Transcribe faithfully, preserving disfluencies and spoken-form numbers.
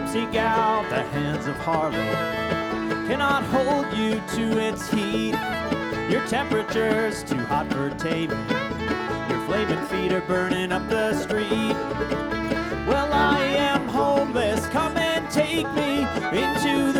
Pepsi gal, the hands of Harlow cannot hold you to its heat. Your temperature's too hot for taming. Your flaming feet are burning up the street. Well, I am homeless, come and take me into